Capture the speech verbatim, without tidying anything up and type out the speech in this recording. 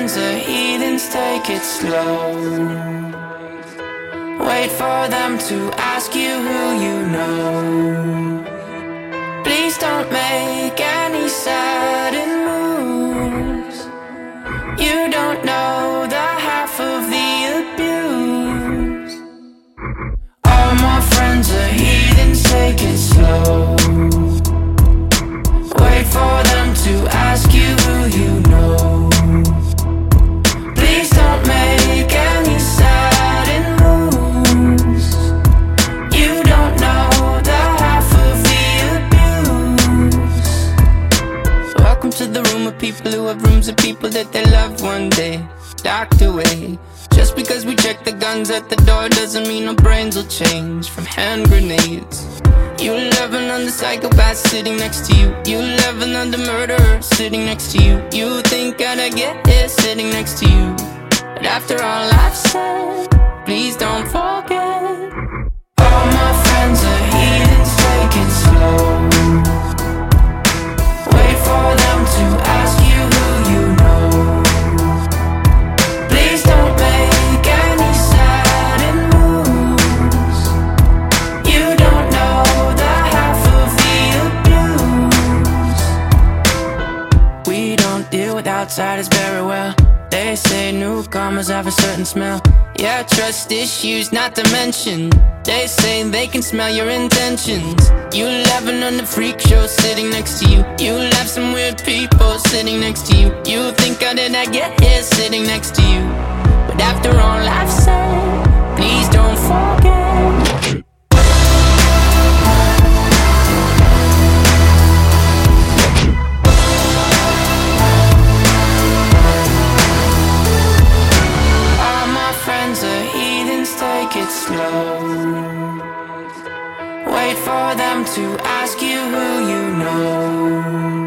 friends are heathens, take it slow. Wait for them to ask you who you know. Please don't make any sudden moves. You don't know the half of the abuse. All my friends are heathens, take it slow. Wait for them to ask you who you know. Please don't make any sudden moves. You don't know the half of the abuse. Welcome to the room of people who have rooms of people that they loved one day docked away. Just because we check the guns at the door doesn't mean our brains will change from hand grenades. You loving on the psychopath sitting next to you. You loving on the murderer sitting next to you. You think I'd get here sitting next to you. But after all I've said, please don't forget. All my friends are heathens, take it slow. Wait for them to ask you who you know. Please don't make any sudden moves. You don't know the half of the abuse. We don't deal with outsiders very well. They say newcomers have a certain smell. Yeah, trust issues not to mention. They say they can smell your intentions. You laughing on the freak show sitting next to you. You laugh some weird people sitting next to you. You think how did I get here sitting next to you. But after all I've said, please don't forget. Take it slow. Wait for them to ask you who you know.